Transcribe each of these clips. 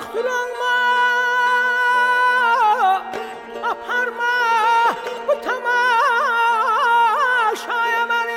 baxtıranma aparma bu tamaşaya beni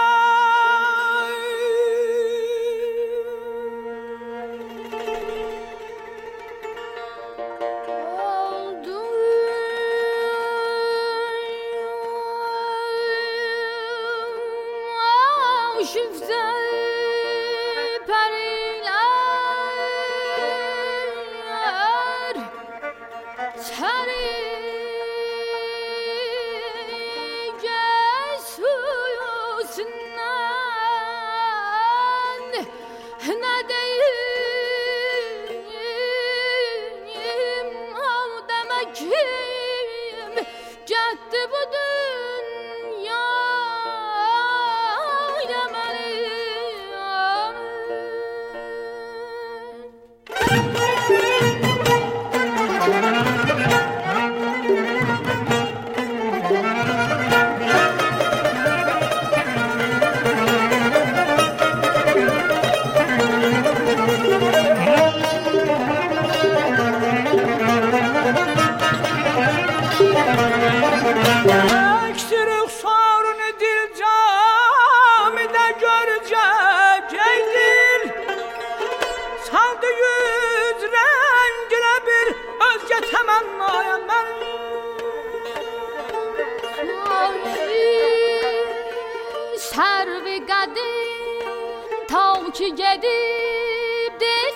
سرو قدیم تا که گدیم دل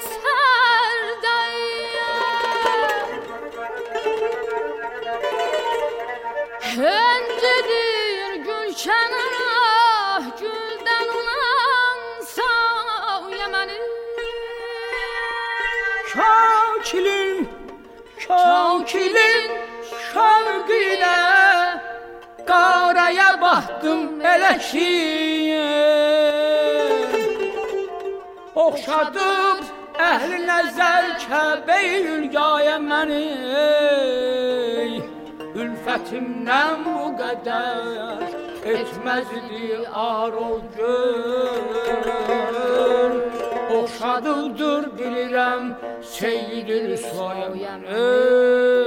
سردایم هنجدیر گلشنه gülden olan sağ yemeni Kakilin şarkıyla qaraya baxdım elə ki oxşadıb əhli nəzər Kəbə-i Ülqaya məni ülfətimdən bu qədər etməzdi ar o gün oxşadıqdır bilirəm Seyyid-i Rüsvaya məni